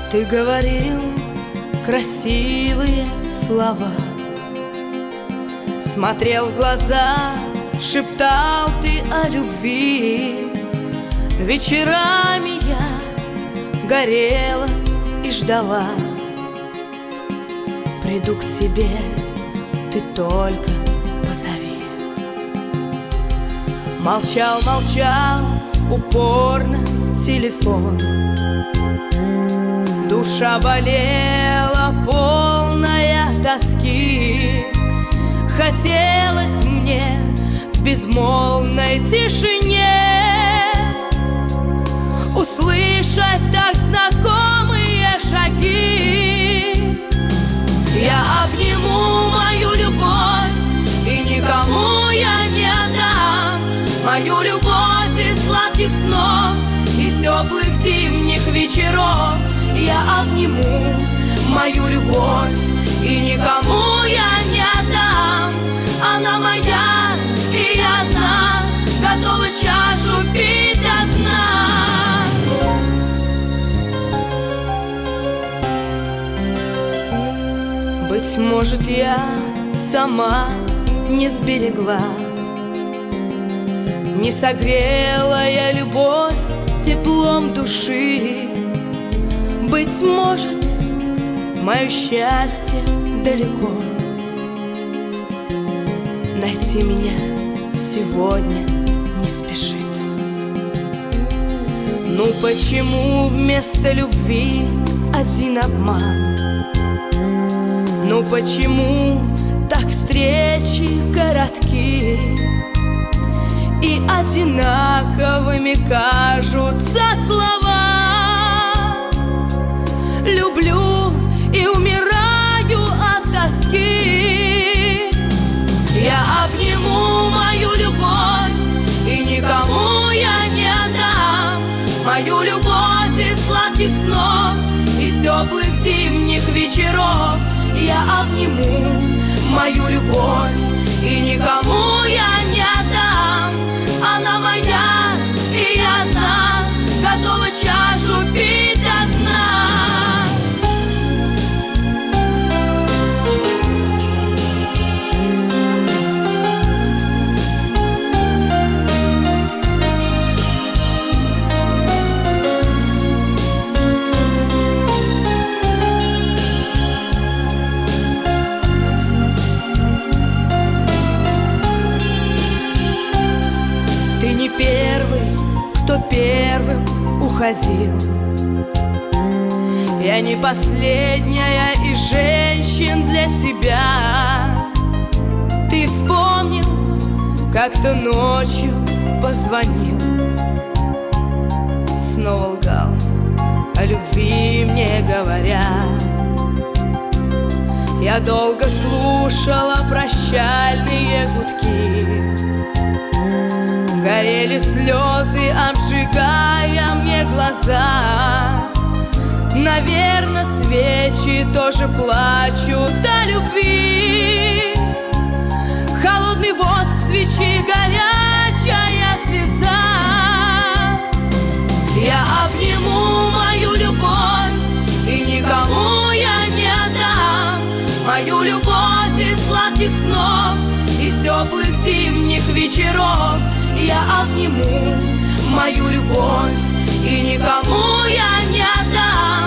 Ты говорил красивые слова, смотрел в глаза, шептал ты о любви. Вечерами я горела и ждала. Приду к тебе, ты только позови. Молчал, молчал, упорно телефон. Душа болела, полная тоски. Хотелось мне в безмолвной тишине услышать так знакомые шаги. Я обниму мою любовь и никому я не отдам. Мою любовь из сладких снов, из теплых зимних вечеров. Я обниму мою любовь и никому я не отдам. Она моя, и я одна, готова чашу пить до дна. Быть может, я сама не сберегла, не согрела я любовь теплом души. Быть может, мое счастье далеко. Найти меня сегодня не спешит. Ну почему вместо любви один обман? Ну почему так встречи коротки и одинаковыми кажутся слова? Люблю и умираю от тоски. Я обниму мою любовь и никому я не отдам. Мою любовь из сладких снов, из теплых зимних вечеров. Я обниму мою любовь и никому я не отдам. Она моя, и я одна, готова чашу пить до дна. Ты не первый, кто первым уходил. Я не последняя из женщин для тебя. Ты вспомнил, как-то ночью позвонил, снова лгал, о любви мне говоря. Я долго слушала прощальные гудки. Горели слезы, обжигая мне глаза. Наверно, свечи тоже плачут о любви. Холодный воск свечи, горячая слеза. Я обниму мою любовь и никому я не отдам. Мою любовь из сладких снов, из теплых зимних вечеров. Я обниму мою любовь и никому я не отдам.